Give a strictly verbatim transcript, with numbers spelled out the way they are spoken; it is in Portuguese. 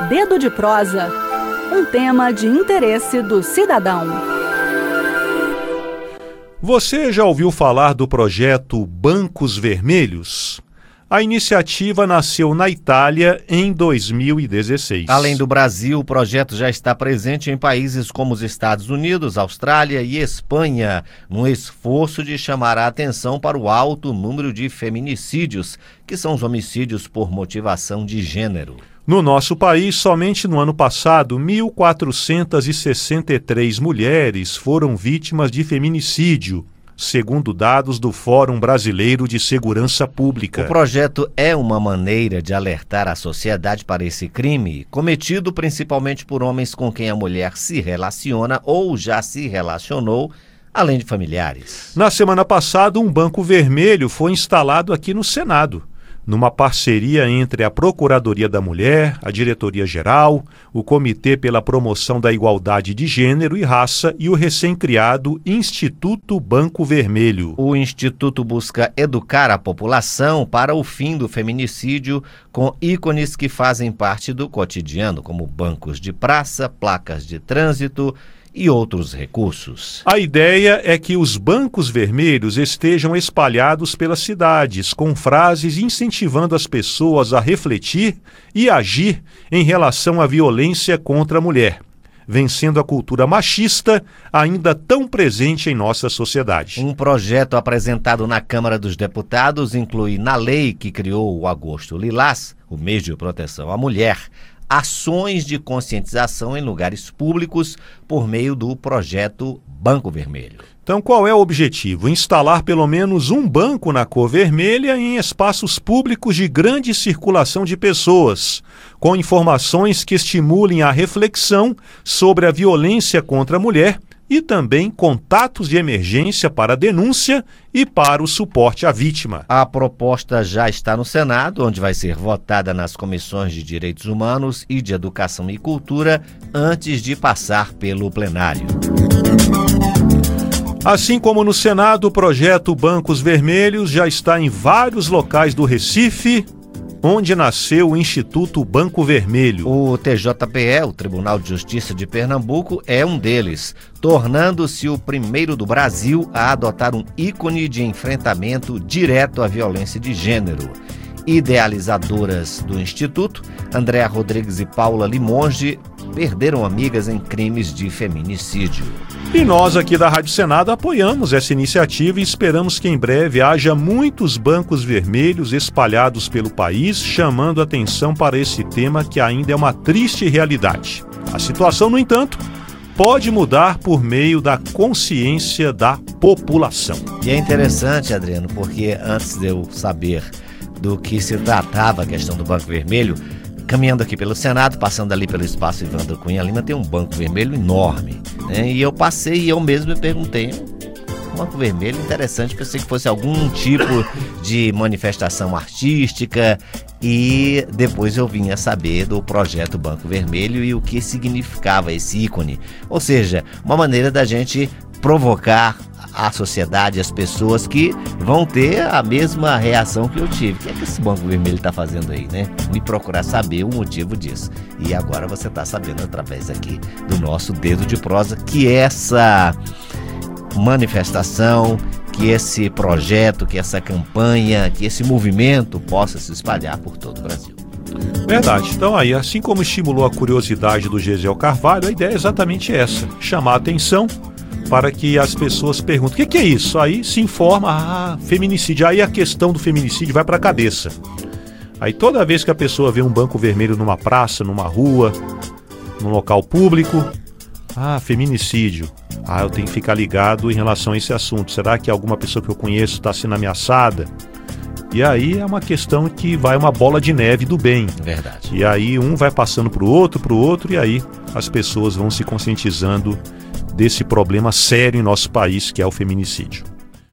Dedo de Prosa, um tema de interesse do cidadão. Você já ouviu falar do projeto Bancos Vermelhos? A iniciativa nasceu na Itália em dois mil e dezesseis. Além do Brasil, o projeto já está presente em países como os Estados Unidos, Austrália e Espanha, num esforço de chamar a atenção para o alto número de feminicídios, que são os homicídios por motivação de gênero. No nosso país, somente no ano passado, mil quatrocentas e sessenta e três mulheres foram vítimas de feminicídio, segundo dados do Fórum Brasileiro de Segurança Pública. O projeto é uma maneira de alertar a sociedade para esse crime, cometido principalmente por homens com quem a mulher se relaciona ou já se relacionou, além de familiares. Na semana passada, um banco vermelho foi instalado aqui no Senado, numa parceria entre a Procuradoria da Mulher, a Diretoria-Geral, o Comitê pela Promoção da Igualdade de Gênero e Raça e o recém-criado Instituto Banco Vermelho. O Instituto busca educar a população para o fim do feminicídio com ícones que fazem parte do cotidiano, como bancos de praça, placas de trânsito e outros recursos. A ideia é que os bancos vermelhos estejam espalhados pelas cidades, com frases incentivando as pessoas a refletir e agir em relação à violência contra a mulher, vencendo a cultura machista ainda tão presente em nossa sociedade. Um projeto apresentado na Câmara dos Deputados inclui na lei que criou o Agosto Lilás, o mês de proteção à mulher, ações de conscientização em lugares públicos por meio do projeto Banco Vermelho. Então, qual é o objetivo? Instalar pelo menos um banco na cor vermelha em espaços públicos de grande circulação de pessoas, com informações que estimulem a reflexão sobre a violência contra a mulher e também contatos de emergência para a denúncia e para o suporte à vítima. A proposta já está no Senado, onde vai ser votada nas comissões de Direitos Humanos e de Educação e Cultura, antes de passar pelo plenário. Assim como no Senado, o projeto Bancos Vermelhos já está em vários locais do Recife, onde nasceu o Instituto Banco Vermelho. O T J P E, o Tribunal de Justiça de Pernambuco, é um deles, tornando-se o primeiro do Brasil a adotar um ícone de enfrentamento direto à violência de gênero. Idealizadoras do Instituto, Andréa Rodrigues e Paula Limonge, perderam amigas em crimes de feminicídio. E nós aqui da Rádio Senado apoiamos essa iniciativa e esperamos que em breve haja muitos bancos vermelhos espalhados pelo país, chamando atenção para esse tema que ainda é uma triste realidade. A situação, no entanto, pode mudar por meio da consciência da população. E é interessante, Adriano, porque antes de eu saber do que se tratava a questão do Banco Vermelho, caminhando aqui pelo Senado, passando ali pelo espaço Evandro Cunha Lima, tem um banco vermelho enorme, né? E eu passei e eu mesmo me perguntei, um banco vermelho interessante, pensei que fosse algum tipo de manifestação artística, e depois eu vim a saber do projeto Banco Vermelho e o que significava esse ícone. Ou seja, uma maneira da gente provocar a sociedade, as pessoas que vão ter a mesma reação que eu tive. O que é que esse Banco Vermelho está fazendo aí, né? Me procurar saber o motivo disso. E agora você está sabendo através aqui do nosso Dedo de Prosa que essa manifestação, que esse projeto, que essa campanha, que esse movimento possa se espalhar por todo o Brasil. Verdade. Então aí, assim como estimulou a curiosidade do Gesiel Carvalho, a ideia é exatamente essa, chamar a atenção para que as pessoas perguntem, o que, que é isso? Aí se informa, ah, feminicídio. Aí a questão do feminicídio vai para a cabeça. Aí toda vez que a pessoa vê um banco vermelho numa praça, numa rua, num local público, ah, feminicídio. Ah, eu tenho que ficar ligado em relação a esse assunto. Será que alguma pessoa que eu conheço está sendo ameaçada? E aí é uma questão que vai uma bola de neve do bem. Verdade. E aí um vai passando para o outro, para o outro, e aí as pessoas vão se conscientizando desse problema sério em nosso país, que é o feminicídio.